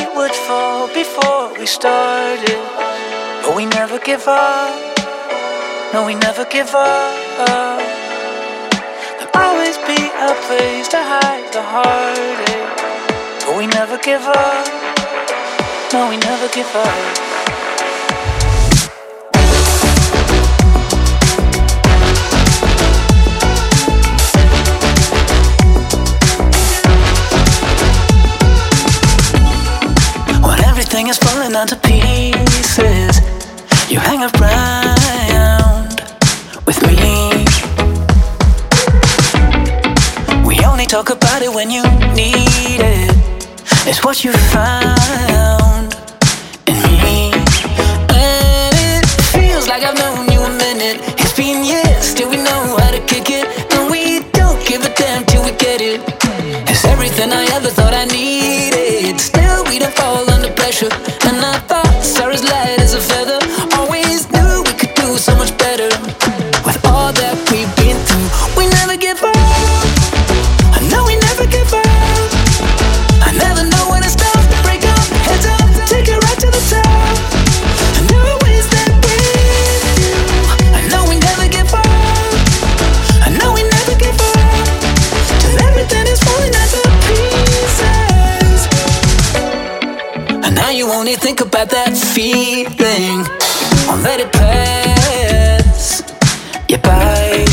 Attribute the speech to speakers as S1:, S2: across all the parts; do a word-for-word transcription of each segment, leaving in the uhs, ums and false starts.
S1: we would fall before we started. But we never give up. No, we never give up. There'll always be a place to hide the heartache. But we never give up. No, we never give up. Everything is falling down to pieces. You hang around with me. We only talk about it when you need it. It's what you found in me. And it feels like I've known you a minute. It's been years, still we know how to kick it. And we don't give a damn till we get it. It's everything I ever thought I needed. Still we don't fall under pressure. And I thought Sarah's light as a feather. Always knew we could do so much better. With all that we've been through, we never give up. I know we never give up. I never know when to stop. Break up, heads up, take it right to the top. And always that with you. I know we never give up. I know we never give up. Till everything is falling out to pieces. And now you only think about that feeling. Won't let it pass you by.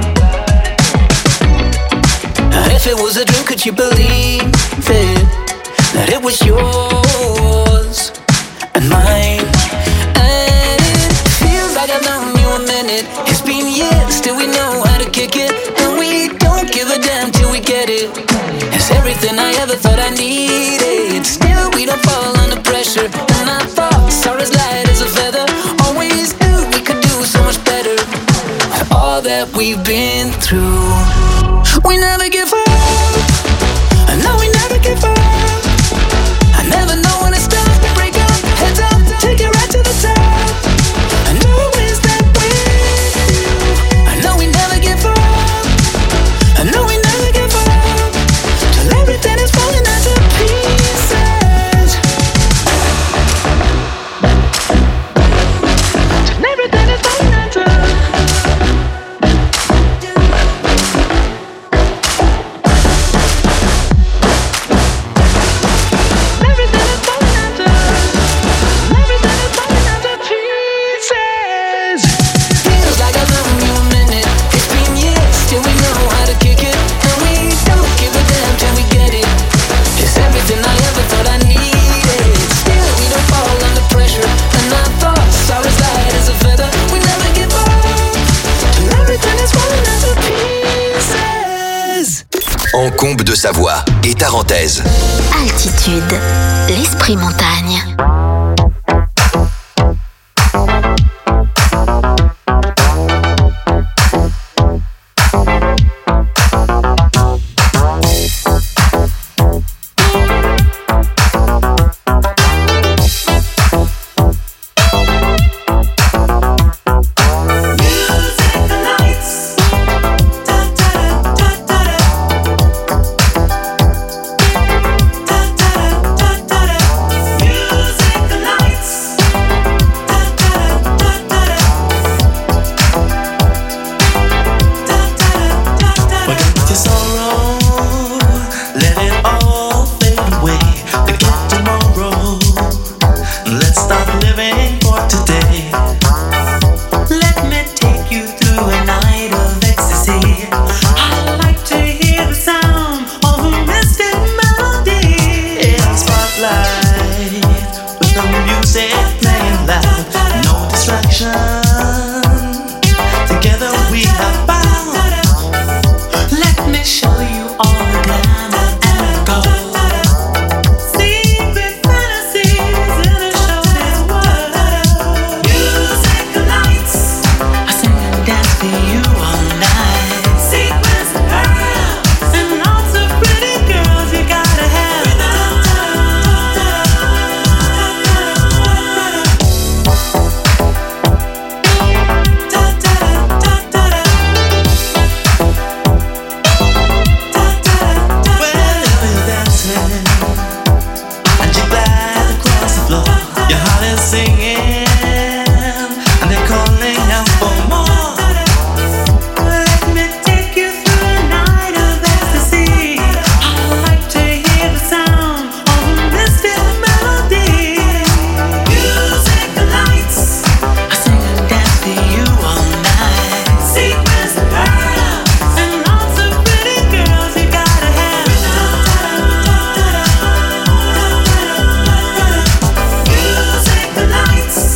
S1: If it was a dream, could you believe it? That it was yours and mine. And it feels like I've known you a minute. It's been years, still we know how to kick it. And we don't give a damn till we get it. It's everything I ever thought I needed. Still we don't fall under pressure. And I thought Sarah's light as a feather. Always knew we could do so much better. With all that we've been through, we never give up. I know we never give up. I never know when to stop. Break up, heads up, take it right to the top. I know it's that with you. I know we never give up. I know we never give up. Till everything is falling out to pieces. Till everything is falling out to
S2: En comble de Savoie et Tarentaise.
S3: Altitude, l'esprit montagne.
S4: Music Your heart is singing, and they're calling out for more. Let me take you through a night of ecstasy. I like to hear the sound of a mystic melody. Music lights, I sing and dance to you all night. Secrets of pearls and lots of pretty girls you gotta have. Music lights.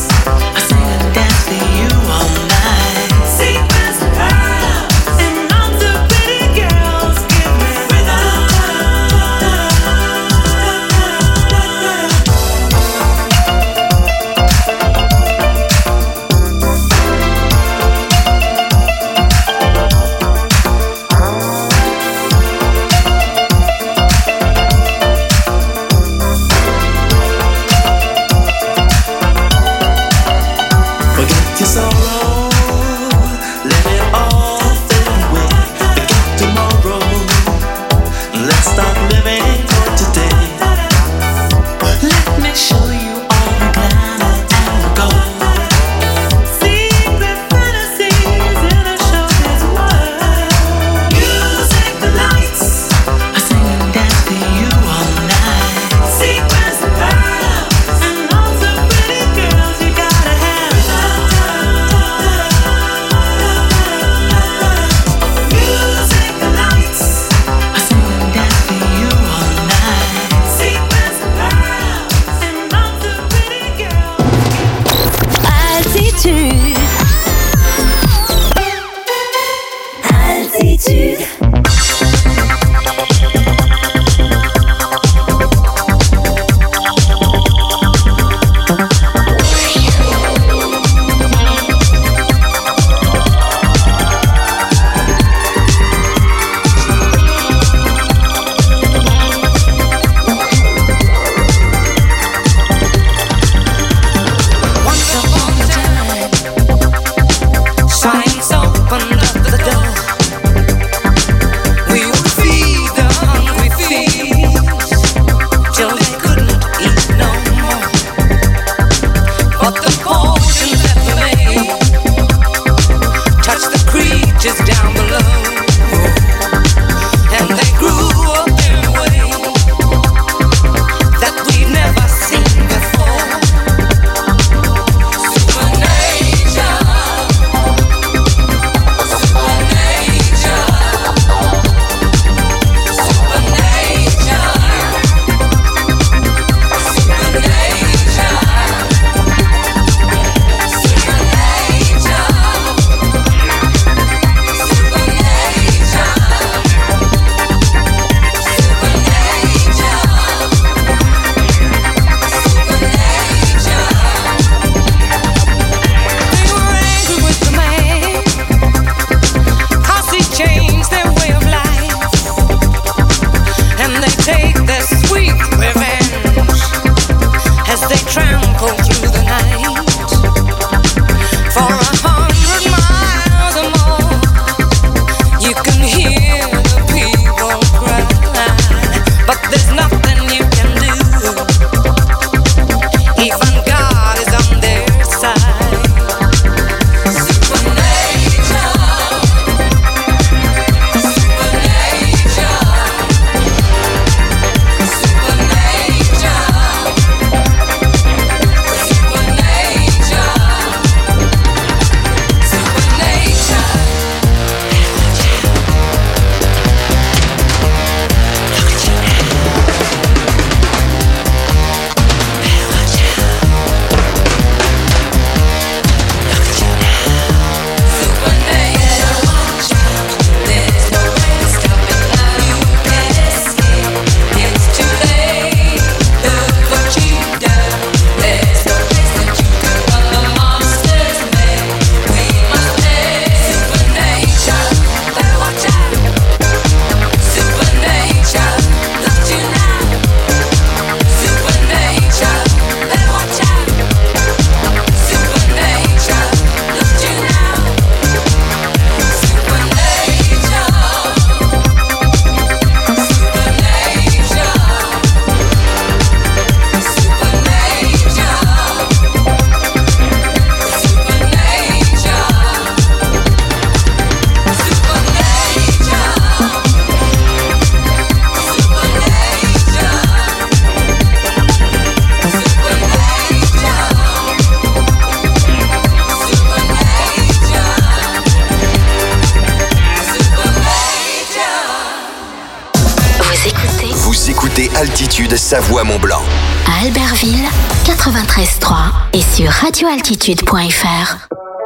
S2: Altitude Savoie-Mont-Blanc.
S3: À Albertville, quatre-vingt-treize trois et sur radio altitude point f r.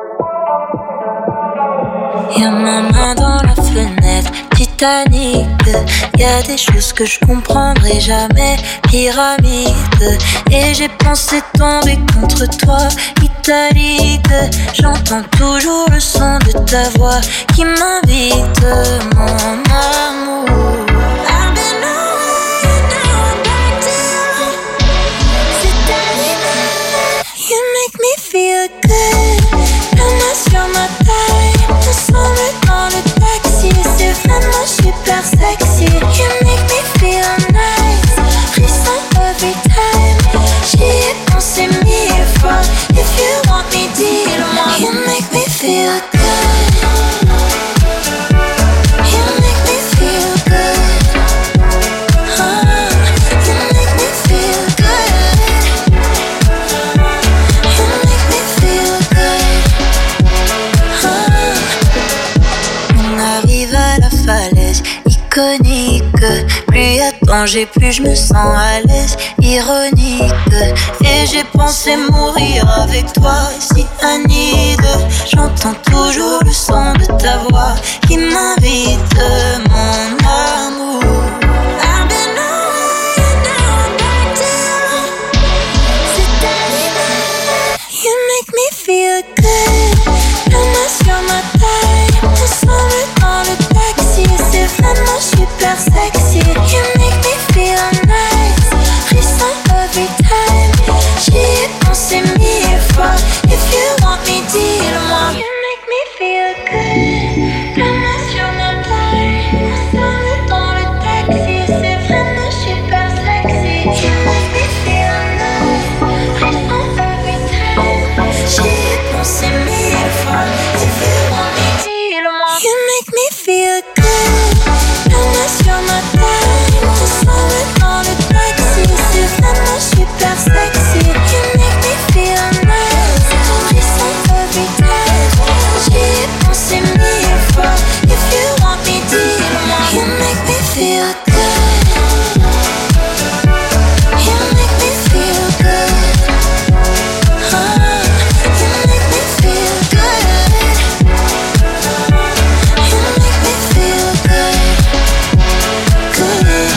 S5: Y'a ma main dans la fenêtre, Titanic. Y'a des choses que je comprendrai jamais, pyramide. Et j'ai pensé tomber contre toi, italique. J'entends toujours le son de ta voix qui m'invite, mon amour. I've been away, now I'm back down. C'est terminé. You make me feel good. La main sur ma taille, ensemble dans le taxi. C'est vraiment super sexy. You make me feel nice. Frisson every time. J'y ai pensé mille fois. If you want me, dis-le-moi. You make me feel good. You make me feel good. Oh, you make me feel good. You make me feel good. Oh. On arrive à la falaise iconique. Plus y a danger, plus je me sens à l'aise. Ironique. Et j'ai pensé mourir avec toi, si Anide. J'entends toujours le son de ta voix qui m'invite, mon amour. I've been away, now I'm back down. C'est terminé. You make me feel good. La main sur ma taille, ensemble dans le taxi. C'est vraiment super sexy. You make me feel nice. Frisson every time. J'y ai pensé mille fois. If you want me, dis-le-moi. You make me feel good. La main sur ma taille, ensemble dans le taxi. C'est vraiment super sexy. You make me feel nice. Frisson every time. J'y ai pensé mille fois. If you want me, dis-le-moi. You make me feel good. La main sur ma taille, ensemble dans le taxi. C'est vraiment super sexy. You make me feel nice. Frisson every time. J'y ai pensé mille fois. If you want me, dis-le-moi. You make me feel good. You make me feel good. Oh, you make me feel good. You make me feel good. Good.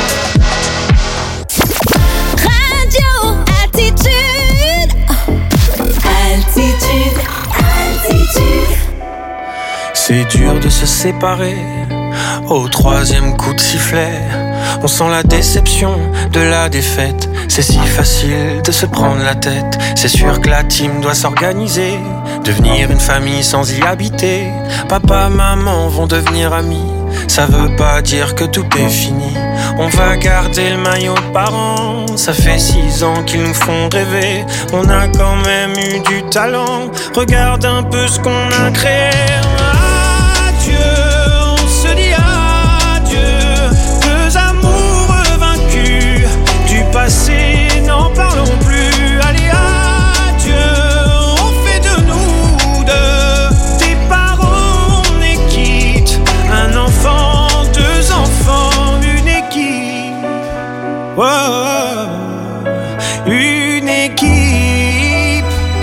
S6: Radio Altitude. Altitude. Altitude.
S7: C'est dur de se séparer au troisième coup de sifflet. On sent la déception de la défaite. C'est si facile de se prendre la tête. C'est sûr que la team doit s'organiser, devenir une famille sans y habiter. Papa, maman vont devenir amis. Ça veut pas dire que tout est fini. On va garder le maillot de parents. Ça fait six ans qu'ils nous font rêver. On a quand même eu du talent. Regarde un peu ce qu'on a créé. Adieu, on se dit adieu. Deux amoureux vaincus. Du passé, n'en parlons plus. Allez, adieu, on fait de nous deux des parents, on est quitte. Un enfant, deux enfants, une équipe. Oh, une équipe.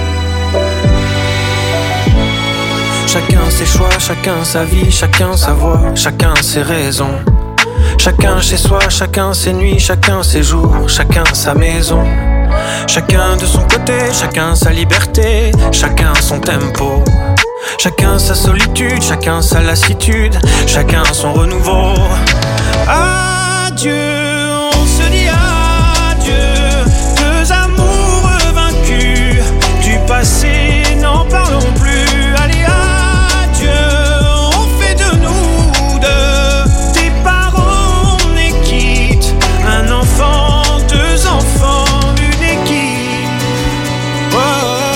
S7: Chacun ses choix, chacun sa vie, chacun sa voix, chacun ses raisons. Chacun chez soi, chacun ses nuits, chacun ses jours, chacun sa maison. Chacun de son côté, chacun sa liberté, chacun son tempo. Chacun sa solitude, chacun sa lassitude, chacun son renouveau. Adieu, on se dit adieu. Deux amoureux vaincus. Du passé, n'en parlons plus. Allez, adieu, on fait de nous deux des parents, on est quitte. Un enfant, deux enfants, une équipe. Oh,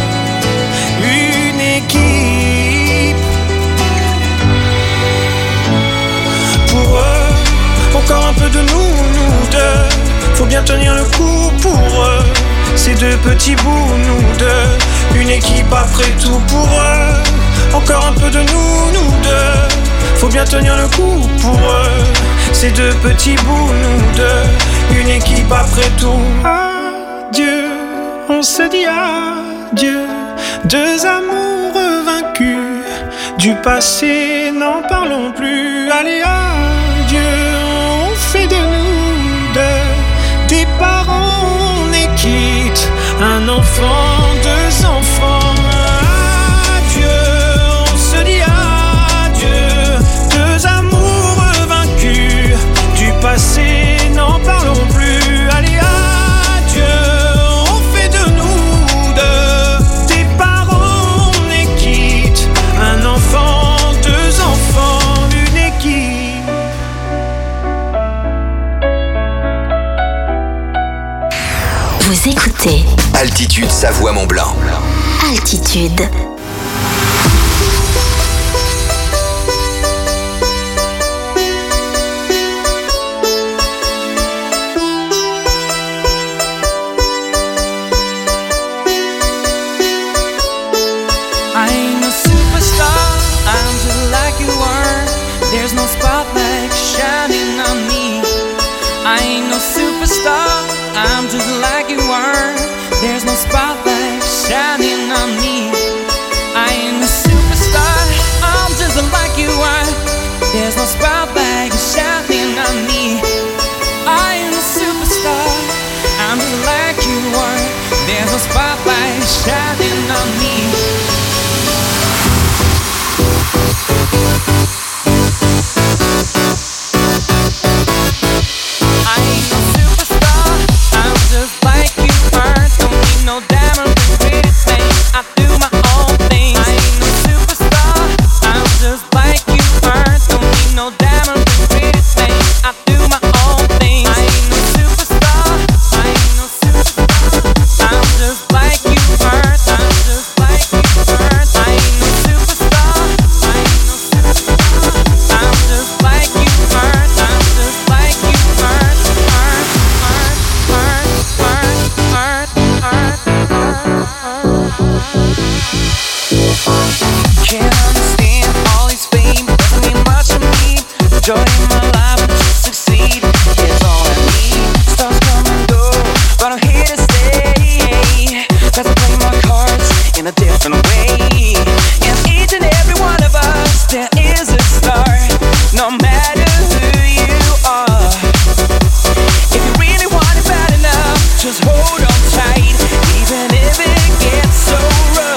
S7: une équipe. Pour eux, encore un peu de petits bouts, nous deux. Une équipe après tout pour eux. Encore un peu de nous, nous deux. Faut bien tenir le coup pour eux. Ces deux petits bouts, nous deux. Une équipe après tout. Adieu, on se dit adieu. Deux amoureux vaincus. Du passé, n'en parlons plus. Allez, adieu, on fait de nous deux. Des parents, on est quitte. Un enfant, deux enfants. Adieu, on se dit adieu. Deux amoureux vaincus. Du passé, n'en parlons plus. Allez, adieu, on fait de nous deux. Des parents, on est quitte. Un enfant, deux enfants, une équipe.
S3: Vous écoutez
S2: Altitude Savoie-Mont-Blanc.
S3: Altitude.
S1: I ain't no superstar, I'm just like you are. There's no spotlight shining on me. I ain't no superstar, I'm just like you are. There's no spotlight shining on me. I ain't no superstar, I'm just like you are. There's no spotlight shining on me. I ain't no superstar, I'm just like you are. There's no spotlight shining on me. I ain't no superstar, I'm just like you are. Don't need no diamond ring, pretty thing. I do my own thing. I ain't no superstar, I'm just like you are. Don't need no diamond ring, pretty thing. I do my own thing. I ain't no superstar, I ain't no superstar. I'm just like you are. I'm just like you are. I ain't no superstar, I ain't no superstar. I'm just like you are. I'm just like you are. Can't understand all this fame, doesn't mean much to me. Joy in my life, just succeed. It's all I need. Stars come and go, but I'm here to stay. Let's play my cards in a different way. In each and every one of us, there is a star. No matter who you are. If you really want it bad enough, just hold on tight, even if it gets so rough.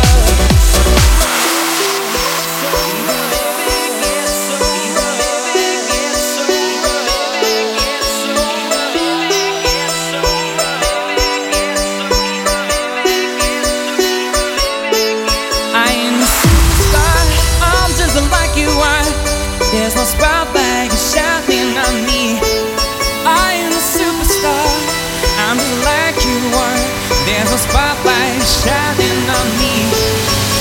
S1: I ain't a superstar, I'm just like you are. There's no spotlight shining on me. I ain't a superstar, I'm just like you are. There's no spotlight shining on me.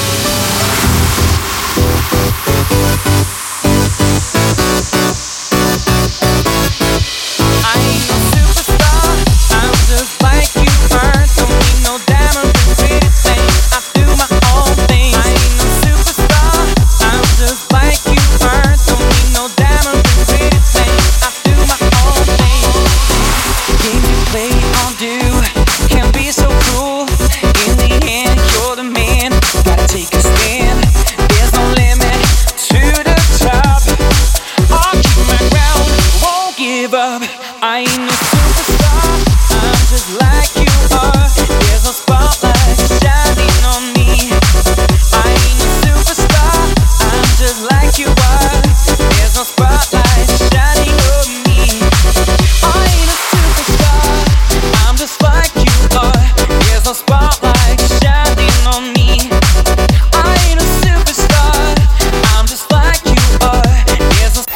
S1: I ain't no superstar, I'm just like you are. Don't need no diamond ring, pretty thing. I do my own thing. I ain't no superstar, I'm just like you are. Don't need no diamond ring, pretty thing. I do my own thing. Games you play on do can be so cruel. In the end, you're the man. Gotta take a stand. There's no limit to the top. I'll keep my ground, won't give up. I ain't no superstar, I'm just like you are. There's no spotlight shining on me. I ain't no superstar, I'm just like you are. There's no spotlight shining on me. I ain't a superstar, I'm just like you are. There's no spotlight shining on me. I ain't a superstar, I'm just like you are. There's no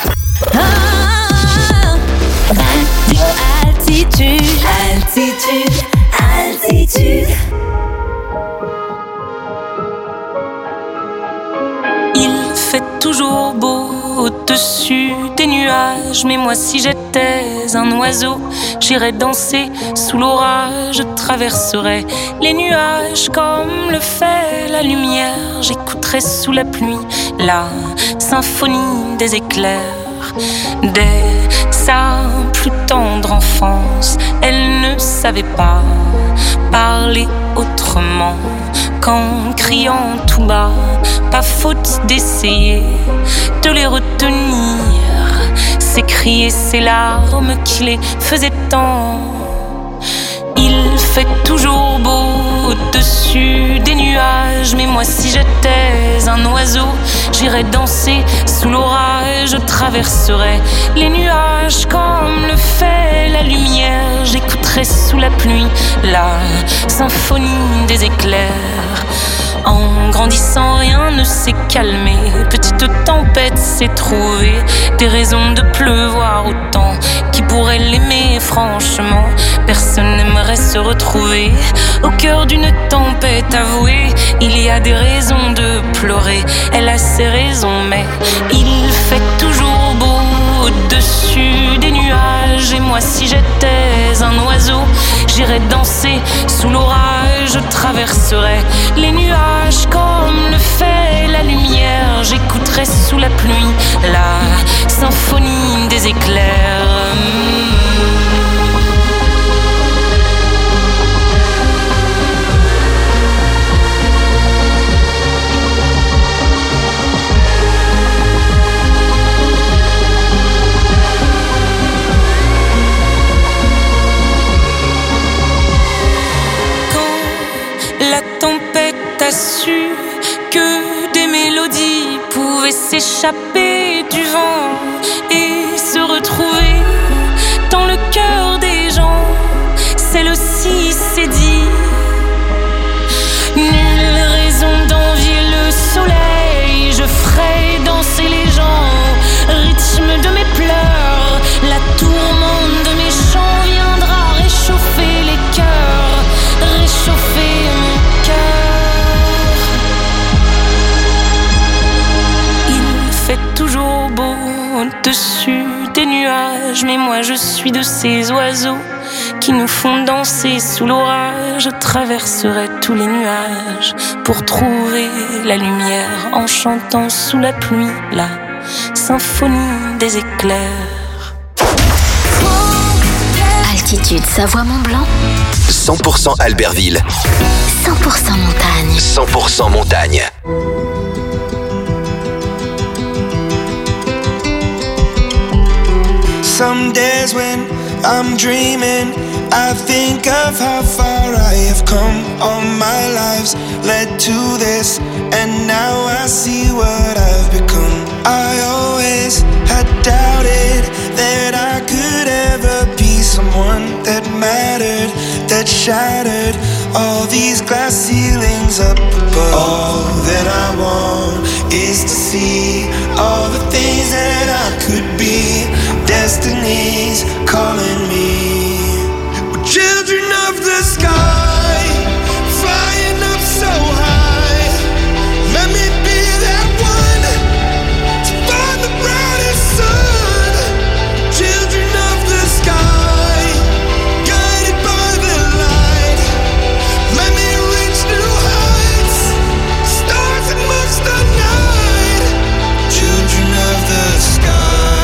S6: Radio Altitude, Altitude, Altitude.
S1: Il fait toujours beau
S8: au-dessus des nuages. Mais moi si j'étais un oiseau, j'irais danser sous l'orage. Je traverserais les nuages comme le fait la lumière. J'écouterais sous la pluie la symphonie des éclairs. Dès sa plus tendre enfance, elle ne savait pas parler autrement qu'en criant tout bas. Pas faute d'essayer de les retenir, ces cris et ces larmes qui les faisaient tant. Il fait toujours beau au-dessus des nuages. Mais moi si j'étais un oiseau, j'irais danser sous l'orage. Je traverserais les nuages comme le fait la lumière. J'écouterais sous la pluie la symphonie des éclairs. En grandissant, rien ne s'est calmé. Petite tempête s'est trouvée des raisons de pleuvoir autant. Qui pourrait l'aimer franchement? Personne n'aimerait se retrouver au cœur d'une tempête avouée. Il y a des raisons de pleurer, elle a ses raisons, mais il fait toujours beau au-dessus des nuages. Et moi si j'étais un oiseau, j'irais danser sous l'orage. Je traverserais les nuages comme le fait la lumière. J'écouterais sous la pluie la symphonie des éclairs. T'as su que des mélodies pouvaient s'échapper du vent et se retrouver dans le cœur des gens. Celle aussi s'est dit, nulle raison d'envier le soleil. Je ferai danser les gens au rythme de mes pleurs. La tourmente de mes chants viendra réchauffer les cœurs, réchauffer mon cœur. Fait toujours beau au-dessus des nuages. Mais moi je suis de ces oiseaux qui nous font danser sous l'orage. Je traverserai tous les nuages pour trouver la lumière en chantant sous la pluie la symphonie des éclairs.
S3: Altitude Savoie-Mont-Blanc,
S2: cent pour cent Albertville,
S3: cent pour cent montagne.
S2: cent pour cent montagne.
S9: Some days when I'm dreaming, I think of how far I have come. All my lives led to this, and now I see what I've become. I always had doubted that I could ever be someone that mattered, that shattered all these glass ceilings up above. All that I want is to see all the things that I could be. Destiny's calling me. We're children of the sky, flying up so high. Let me be that one to find the brightest sun. Children of the sky, guided by the light. Let me reach new heights, stars amongst the night. Children of the sky.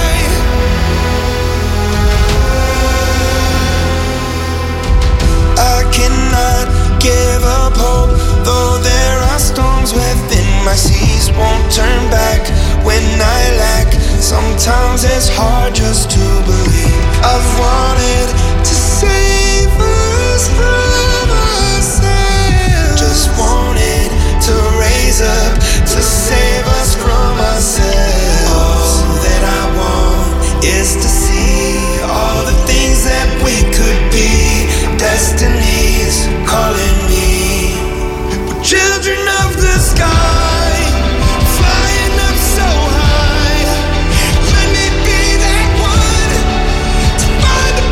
S9: Cannot give up hope, though there are storms within my seas. Won't turn back when I lack. Sometimes it's hard just to believe. I've wanted to save us from ourselves. Just wanted to raise up to save us from ourselves. All that I want is to see all the things that we could be. Destiny's calling me. We're children of the sky, flying up so high. Let me be that one to find the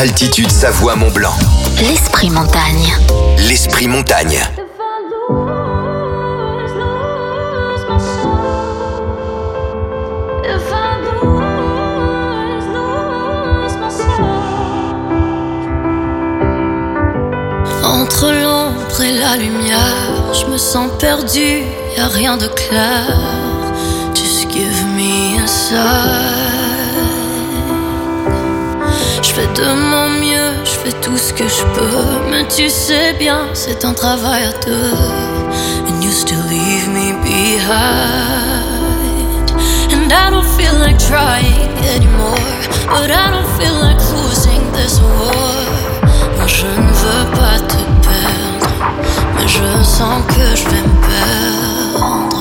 S2: Altitude Savoie Mont Blanc.
S3: L'esprit montagne.
S2: L'esprit montagne.
S5: Entre l'ombre et la lumière, je me sens perdu, y'a rien de clair. Just give me a sign. Je fais de mon mieux, je fais tout ce que je peux, mais tu sais bien, c'est un travail à deux. And you still leave me behind. And I don't feel like trying anymore, but I don't feel like losing this war. Moi je ne veux pas te perdre, mais je sens que je vais me perdre.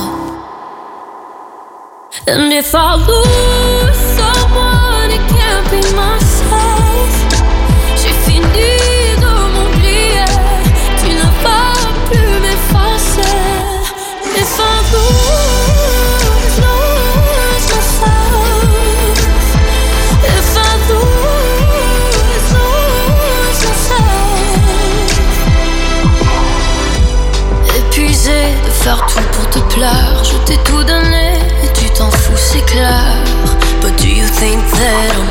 S5: And if I lose someone, it can't be myself. J'ai fini de m'oublier, tu ne vas plus m'effacer. If I lose, lose myself. If I lose, lose myself. Épuisé de faire tout pour te plaire, je t'ai tout donné et tu t'en fous, c'est clair. But do you think that I'm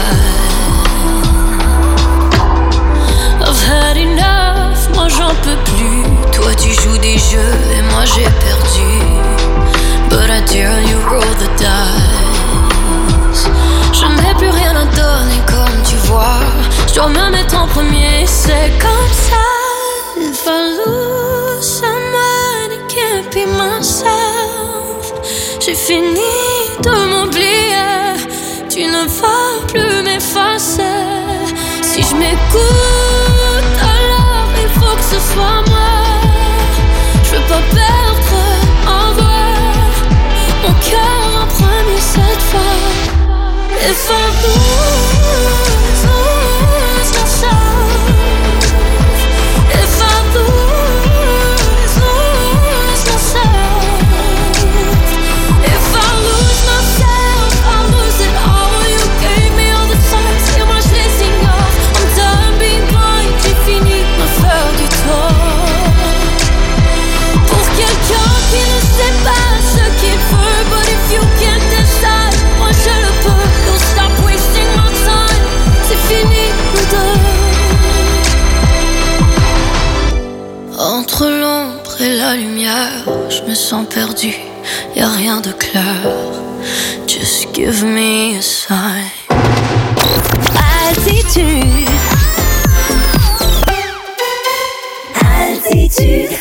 S5: blind? I've had enough, moi j'en peux plus. Toi tu joues des jeux et moi j'ai perdu. But I dare you roll the dice. Je n'ai plus rien à donner comme tu vois. Je dois me mettre en premier, c'est comme ça. If I lose someone, it can't be myself. J'ai fini de m'oublier, tu ne vas plus m'effacer. Si je m'écoute, alors il faut que ce soit moi. Je veux pas perdre en vrai mon cœur en premier cette fois. If I lose, lose myself. If I lose, lose myself. If I lose myself, I lose it all. You gave me all the signs et moi je les ignore. I'm done being blind, j'ai fini de me faire du tort. Pour quelqu'un qui ne sait pas ce qu'il veut, but if you can't decide, moi je le peux. Don't stop wasting my time, c'est fini nous deux. Entre l'ombre et la lumière, je me sens perdu, y'a rien de clair. Just give me a sign.
S6: Altitude. Altitude.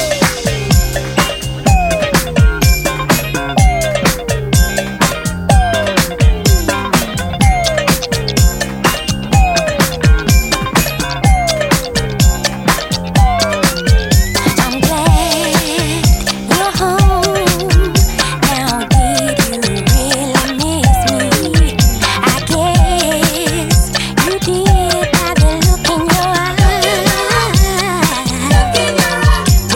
S6: I'm glad you're home. Now did you really miss me? I guess you did by the look in your eyes.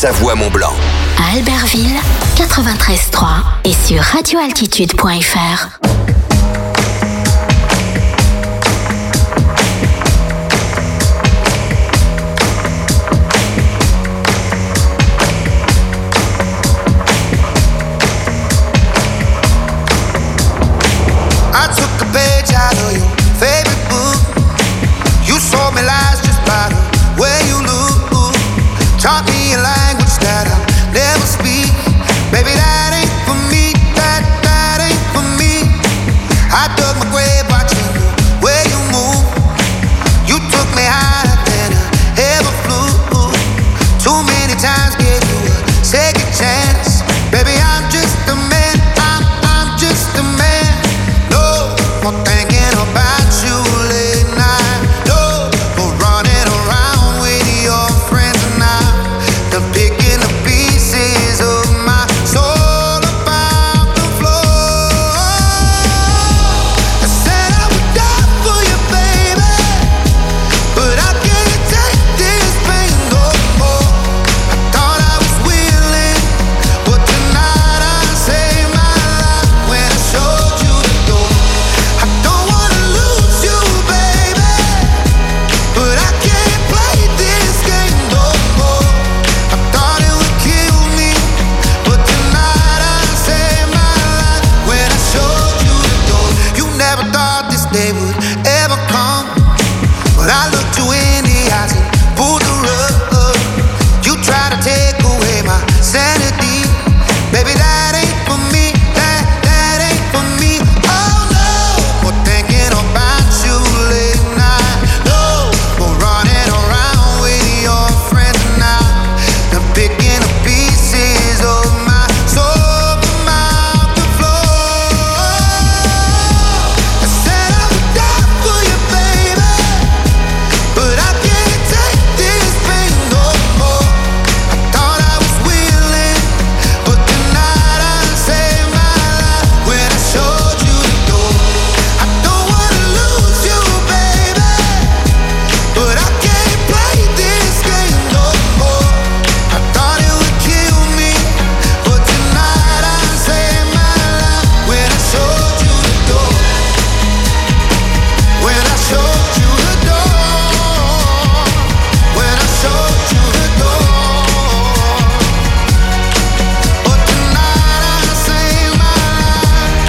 S2: Savoie-Mont-Blanc.
S3: À Albertville, quatre-vingt-treize trois et sur radio altitude point f r.
S9: I took a page out of your favorite book. You sold me lies just by the way you look. Taught me a language that I'll never speak. Baby, that ain't for me. That, that ain't for me. I dug my grave watching the way you move. You took me higher than I ever flew. Too many times gave you a second chance. Baby, I'm just a man. I'm, I'm just a man. No more thinking about you late night. No more running around with your friends and I. The picking the pieces of my soul about the floor. I said I would die for you, baby, but I can't take this pain no more. I thought I was willing, but tonight I saved my life when I showed you the door. I don't wanna lose you, baby, but I can't play this game no more. I thought it would kill me, but tonight I saved my life when I showed you the door. You never thought this day would ever come, but I looked you in the eyes and pulled the rug. You tried to take away my sanity. Baby, that ain't for me. That, that ain't for me. Oh no, more thinking about you late night. No, more running around with your friends and I. The picking the pieces of my soul from out the floor. I said I would die for you, baby, but I can't take this pain no more. I thought I was willing, but tonight I saved my life when I showed you the door. I don't wanna lose you, baby, but I can't play this game no more. I thought it would kill me, but tonight I saved my life when I showed you the door. When I showed you the door. When I showed you the door. But tonight I saved my life.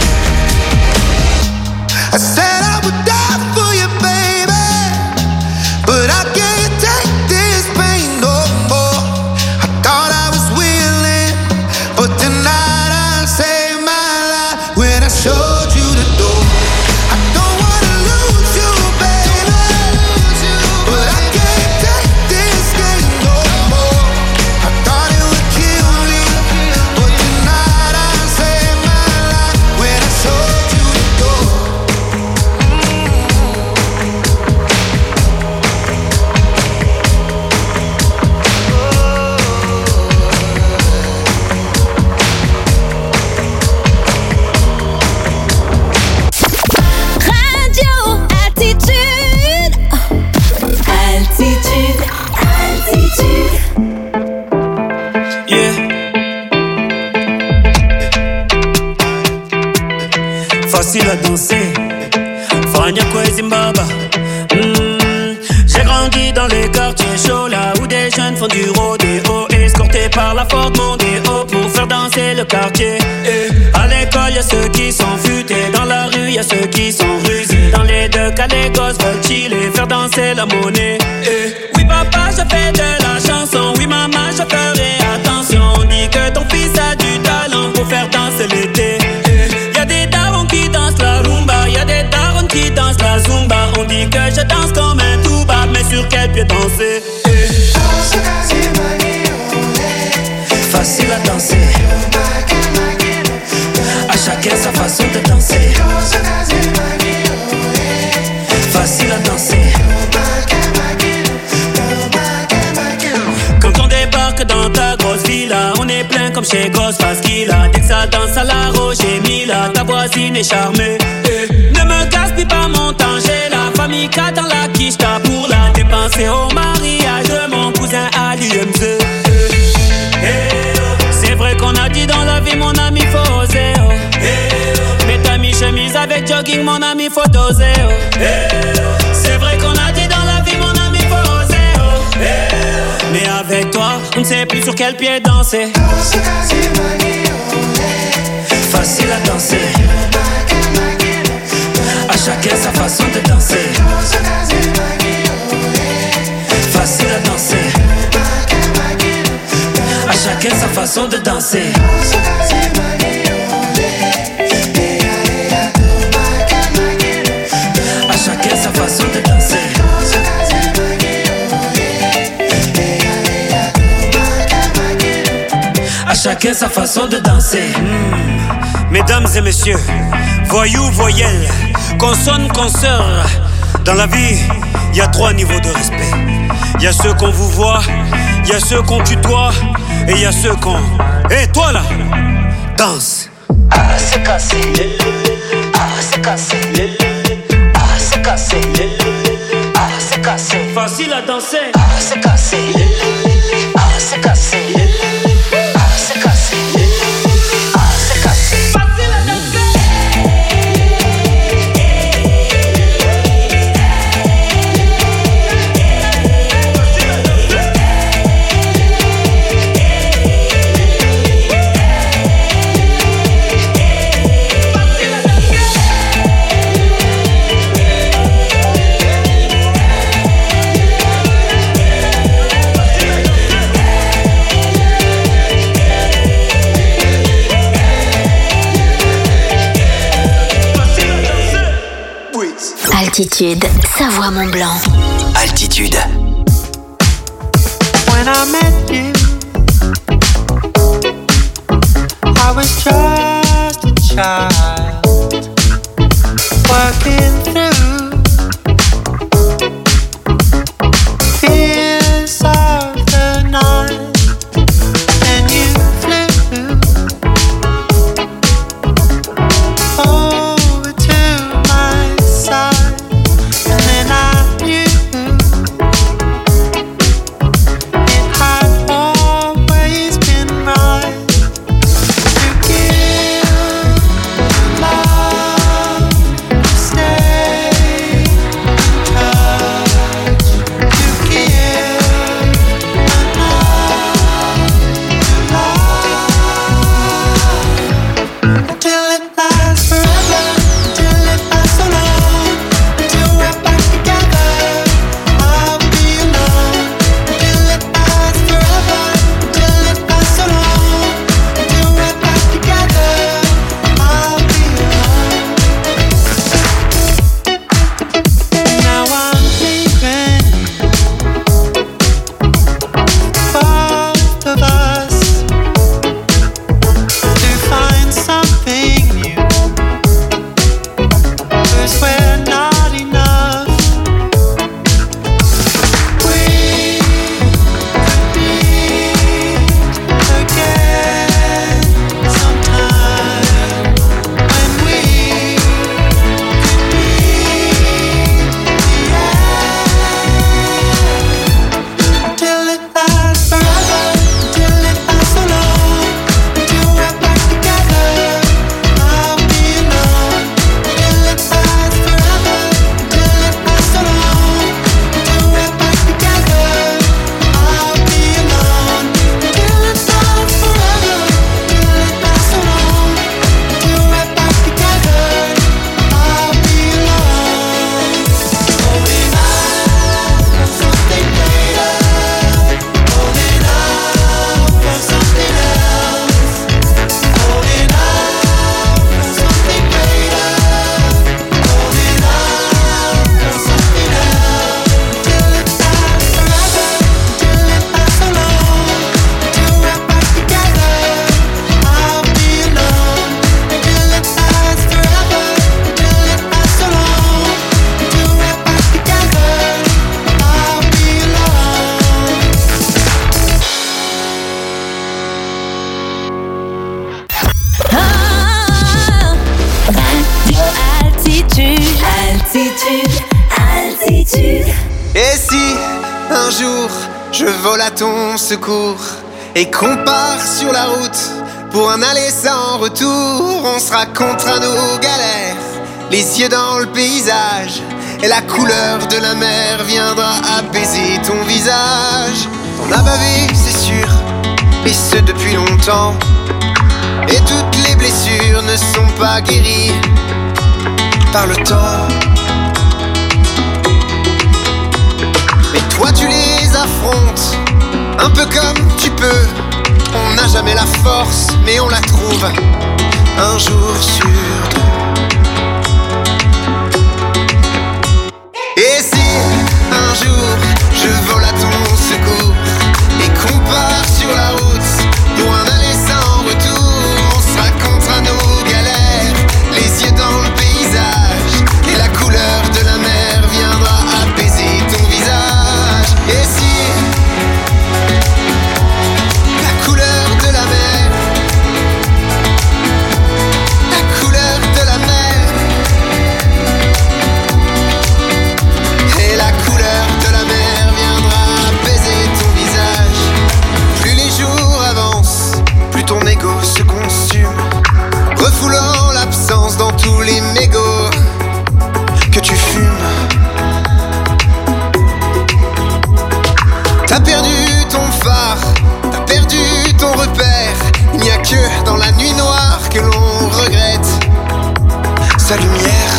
S9: I said I would die for you, baby, but I can't take this pain no more. I thought I was willing, but tonight I saved my life when I showed you the door. I don't wanna lose you, baby, but I can't take this game no more. I thought it would kill me, but tonight I saved my life when I showed you the door.
S6: Radio Altitude. Altitude. Altitude.
S10: Yeah. Facile à danser. Fania Zimbabwe. Hmm. J'ai grandi dans les quartiers chauds, là où des jeunes font du rodéo, escortés par la Ford Mondeo pour faire danser le quartier. Et à l'école, y'a ceux qui sont futés. Dans la rue, y'a ceux qui sont rusés. Dans les deux cas, les gosses veulent chiller, faire danser la monnaie. Et oui, papa, je fais de la chanson. Oui, maman, je ferai attention. On dit que ton fils a du talent pour faire danser l'été. Et y'a des darons qui dansent la rumba, y'a des darons qui dansent la zumba. On dit que je danse comme un tuba, mais sur quel pied danser? Facile à danser. À chacun sa façon de danser. Facile à danser. Quand on débarque dans ta grosse villa, on est plein comme chez Ghostface Killah. Dès que ça danse à la Roger Mila, ta voisine est charmée. Eh, ne me gaspille pas mon temps, j'ai la famille K dans la quicheta pour la dépenser au mariage de mon cousin à l'U M Z. Eh, la vie, mon ami, faut oser. Oh. Mets ta mi-chemise avec jogging, mon ami, faut doser. Oh. C'est vrai qu'on a dit dans la vie, mon ami, faut oser. Oh. Mais avec toi, on ne sait plus sur quel pied danser. Facile à danser. À chacun sa façon de danser. Facile à danser. À chacun sa façon de danser. À chacun sa façon de danser. À chacun sa façon de danser. Mmh. Mesdames et messieurs, voyous, voyelles, consonnes, consoeurs. Dans la vie, il y a trois niveaux de respect. Il y a ceux qu'on vous voit, il y a ceux qu'on tutoie, et il y a ceux qu'on... Hé, hey, toi là, danse.
S1: Ah, c'est cassé. Ah, c'est cassé. Ah, c'est cassé. Ah, c'est cassé.
S10: Facile à danser.
S1: Ah, c'est cassé. Ah, c'est cassé. Ah, c'est cassé. Ah, c'est cassé.
S10: Facile à danser.
S3: Altitude, Savoie Mont Blanc.
S2: Altitude.
S11: When I met you, I was just a child, working through fears of the night. And you flew over to my side. And then I knew it had always been right to give love, stay in touch, to give enough love until it lasts forever, until it lasts so long, until we're back together. I'll be alone until it lasts forever, until it lasts so long, until we're back together. I'll be alone. Now I'm leaving both of us to find something new. 'Cause we're not enough. We could meet again sometime when we could meet the end. Until it lasts forever, until it lasts so long, until we're back together. I'll be alone until it lasts forever, until it lasts so long, until we're back together. I'll be alone until it lasts forever, until it lasts so long, until we're back together. I'll be alone, holding out for something greater, holding out for something else, holding out for something greater, holding out for something else, until it lasts forever, until it lasts so long, until we're back together. I'll be alone until it lasts forever, until it lasts so long, until we're back together. I'll be alone.
S6: Altitude, altitude, altitude.
S9: Et si un jour je vole à ton secours et qu'on part sur la route
S12: Pour un aller sans retour, on se racontera nos galères. Les yeux dans le paysage, et la couleur de la mer viendra apaiser ton visage. T'en as bavé, c'est sûr, et ce depuis longtemps. Et toutes les blessures ne sont pas guéries par le temps. Mais toi tu les affrontes, un peu comme tu peux. On n'a jamais la force, mais on la trouve un jour sur deux. Et si un jour je vole à ton secours et qu'on part sur la route pour un aller sans retour, on se racontera nos galères, les yeux dans le paysage, et la couleur de la mer viendra apaiser ton visage. Et si la couleur de la mer, la couleur de la mer, et la couleur de la mer viendra apaiser ton visage. Plus les jours avancent, plus ton ego se consume, refoulant l'absence dans tous les mégots que tu fumes. T'as perdu ton phare, t'as perdu ton repère. Il n'y a que dans la nuit noire que l'on regrette sa lumière.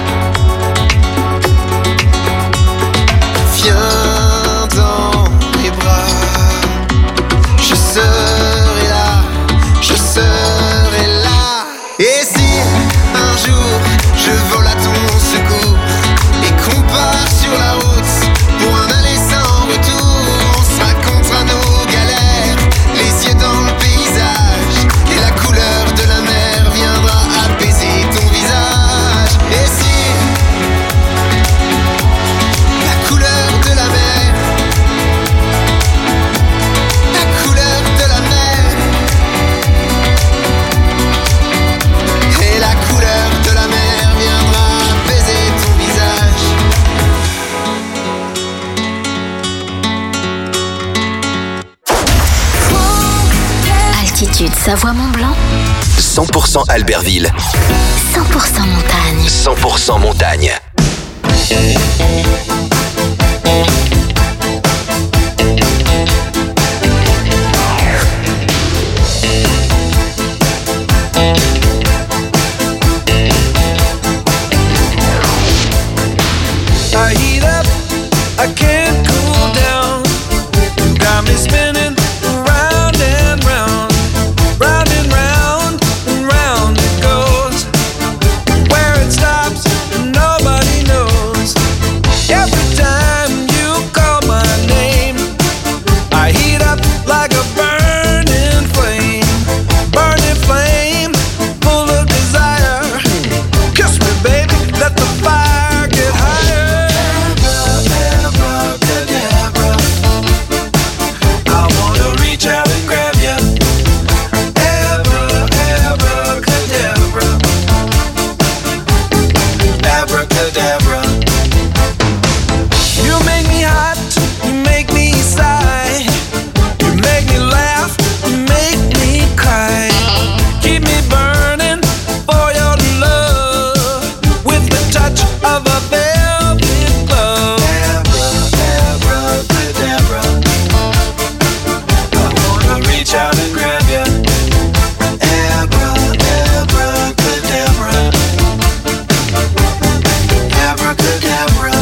S12: Viens dans mes bras, je serai là, je serai là. Et si un jour je vole à ton secours et qu'on part sur la route pour un aller sans retour, on se racontera nos galères, les yeux dans le paysage, et la couleur de la mer viendra apaiser ton visage. Et si la couleur de la mer, la couleur de la mer, et la couleur de la mer viendra apaiser ton visage.
S3: Altitude Savoie-Mont-Blanc,
S2: cent pour cent Albertville,
S3: cent pour cent montagne.
S2: cent pour cent montagne.
S11: I heat up, I can't cool down. You got me spinning round and round, round and round and round it goes. Where it stops, nobody knows. Every time you call my name, I heat up like a burning flame, burning flame, full of desire. Kiss me, baby, let the fire get higher. You make me hot, you make me sigh, you make me laugh, you make me cry. Keep me burning for your love with the touch of a velvet glove. Deborah, Deborah, I wanna reach out and grab you. Deborah, Deborah, Deborah, Deborah.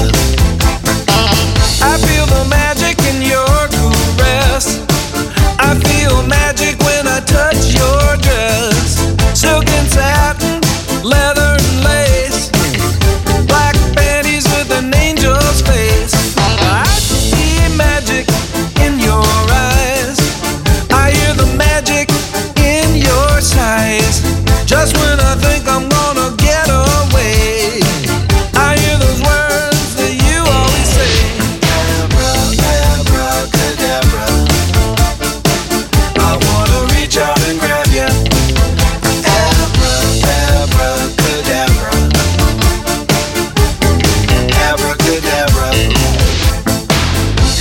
S11: I feel the magic in your caress. I feel magic when I touch your dress. Silk and satin, leather and lace, black panties with an angel's face. I see magic in your eyes. I hear the magic in your sighs. Just when I think I'm gonna get away, I hear those words that you always say. Abracadabra, I wanna reach out and grab you. Abracadabra, abracadabra.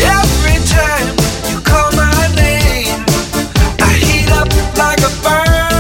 S11: Every time you call my name, I heat up like a burning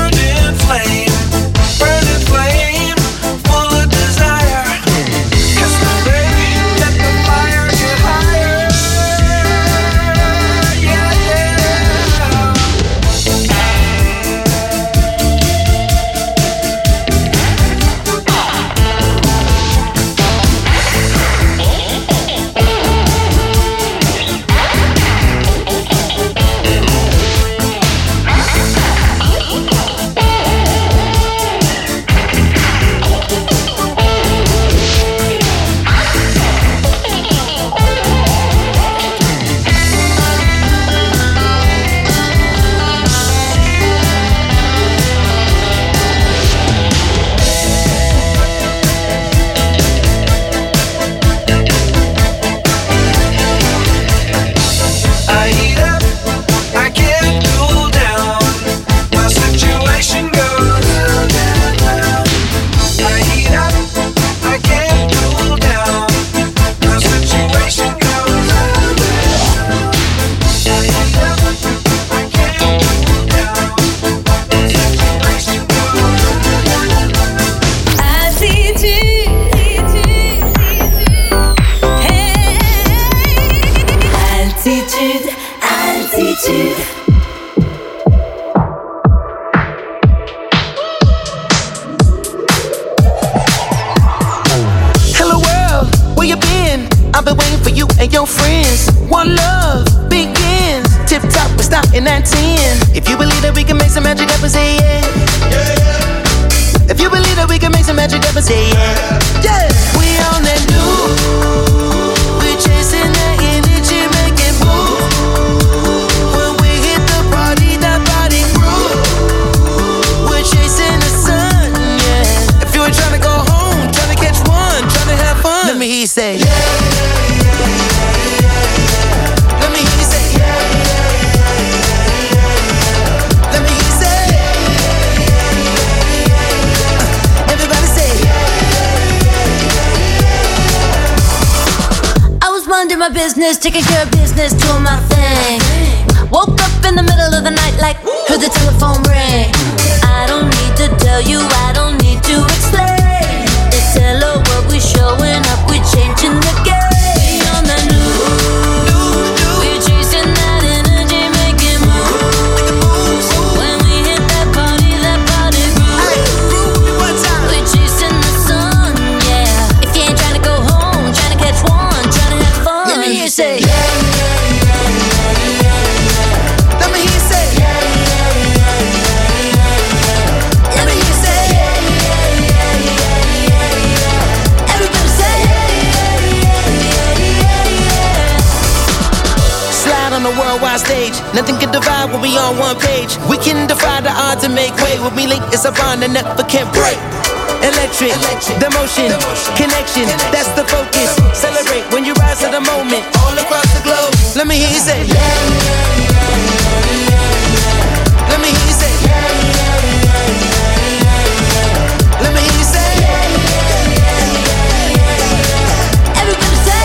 S13: you and your friends. One love begins. Tip top, we're starting at ten. If you believe that we can make some magic happen, say yeah. Yeah, yeah. If you believe that we can make some magic happen, say yeah. Yeah. We on that new. We're chasing that energy, making move. When we hit the party, that body groove. We're chasing the sun, yeah. If you ain't trying to go home, trying to catch one, trying to have fun, let me hear you say yeah. Let me hear you say yeah. Let me hear you say yeah. Everybody say
S14: I was minding my business, taking care of business, doing my thing. Woke up in the middle of the night like, heard the telephone ring. I don't need to tell you, I don't need to explain. It's hello, what we showing up, we changing the game. We on the new, we're chasing that energy, making moves. When we hit that party, that party groove. We're chasing the sun, yeah. If you ain't trying to go home, trying to catch one, trying to have fun, let me hear you say yeah.
S13: Let me hear you say yeah. Let me hear you say yeah. Everybody say yeah. Slide on the worldwide stage. Nothing can divide when we on one page. We can defy the odds and make way. When we link, it's a bond that never can break. Electric, the motion, connection, that's the focus. Celebrate when you rise to the moment. All across the globe. Let me hear you say yeah. Let me hear you say yeah. Let me hear you say yeah. Everybody say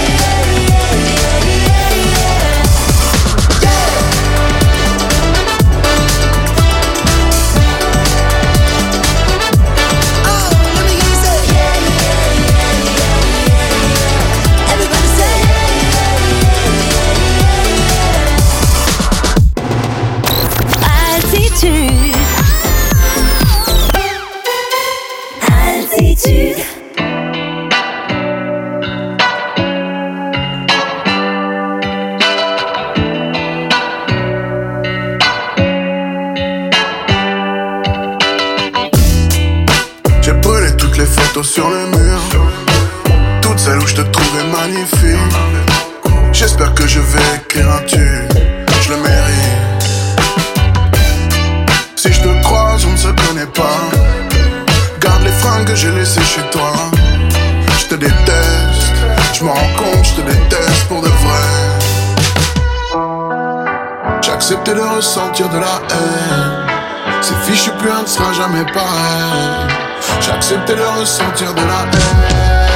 S6: Altitude.
S15: J'ai brûlé toutes les photos sur le mur, toutes celles où je te trouvais magnifique. J'espère que je vais écrire un tube, je le mérite. Si je te croise, on ne se connaît pas. Garde les fringues que j'ai laissées chez toi. Je te déteste, je me rends compte, je te déteste pour de vrai. J'ai accepté de ressentir de la haine. C'est fichu, plus rien ne sera jamais pareil. J'ai accepté de ressentir de la haine.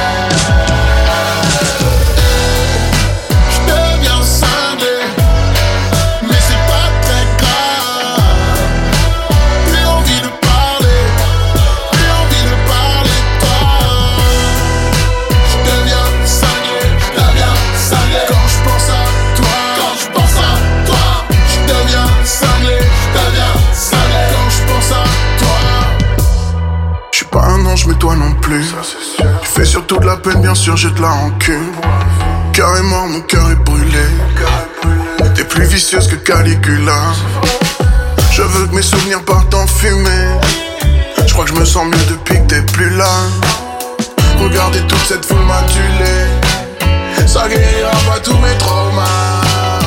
S15: Je deviens cinglé, mais c'est pas très grave. Plus envie de parler, plus envie de parler de toi. Je deviens cinglé, je deviens cinglé. Quand je pense à toi, quand je pense à toi, je deviens cinglé, je deviens cinglé. Quand je pense à toi, je suis pas un ange mais toi non plus. Tu fais surtout de la peine, bien sûr j'ai de la rancune. Cœur est mort, mon cœur est brûlé. T'es plus vicieuse que Caligula. Je veux que mes souvenirs partent en fumée. Je crois que je me sens mieux depuis que t'es plus là. Regardez toute cette foule m'adulée. Ça guérira pas tous mes traumas.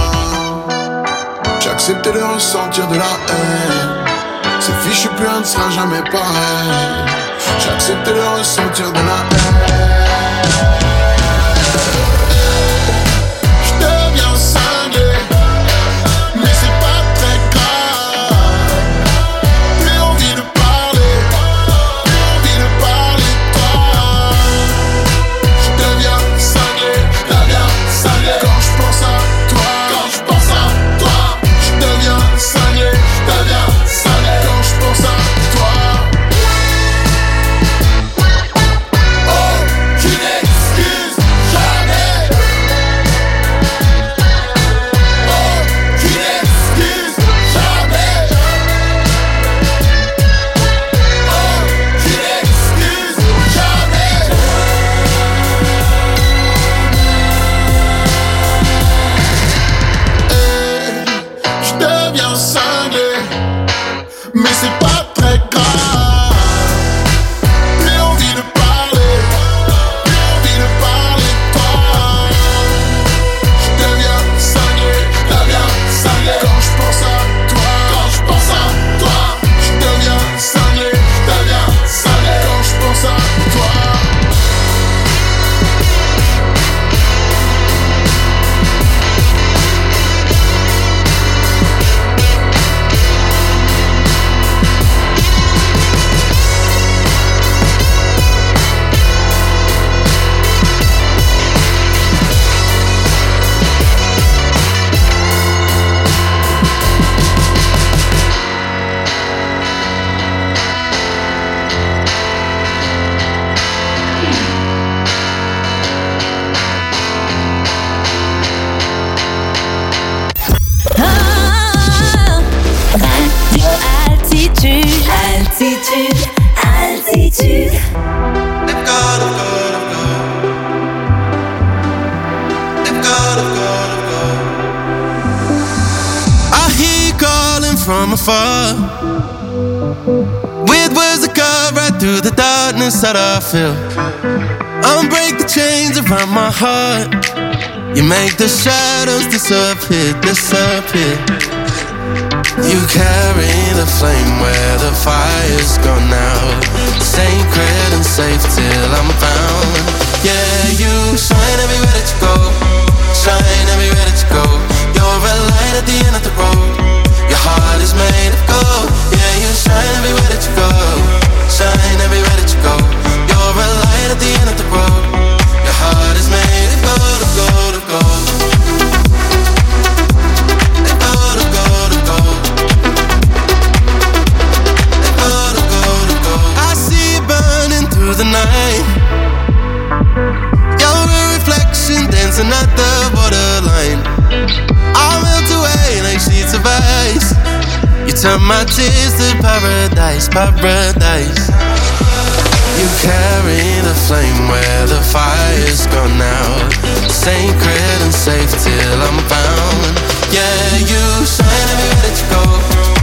S15: J'ai accepté de ressentir de la haine. C'est fichu, plus rien ne sera jamais pareil. J'ai accepté de ressentir de la haine. Je deviens cinglé, mais c'est pas très grave. Plus envie de parler, plus envie de parler de toi. Je deviens cinglé, je deviens cinglé. Quand je pense à toi, quand je pense à toi, je deviens cinglé, je deviens cinglé. Quand je pense à toi. Aucune excuse.
S6: Altitude, altitude.
S11: Let go, let go, let go. Let go, let go, let go. I hear you calling from afar, with words that cut right through the darkness that I feel. Unbreak the chains around my heart. You make the shadows disappear, disappear. You carry the flame where the fire's gone out. Sacred and safe till I'm found. Yeah, you shine everywhere that you go. Shine everywhere that you go. You're a light at the end of the road. Your heart is made of gold. Yeah, you shine everywhere that you go. Shine everywhere that you go. You're a light at the end of the road. Your heart is made of gold, of gold, of gold. Of gold, of gold, of gold. Of gold, of gold, of gold. I see you burning through the night. You're a reflection dancing at the borderline. I'll melt away like sheets of ice. You turn my tears to paradise, paradise. You carry the flame where the fire's gone out. Sacred and safe till I'm found. Yeah, you shine everywhere that you go.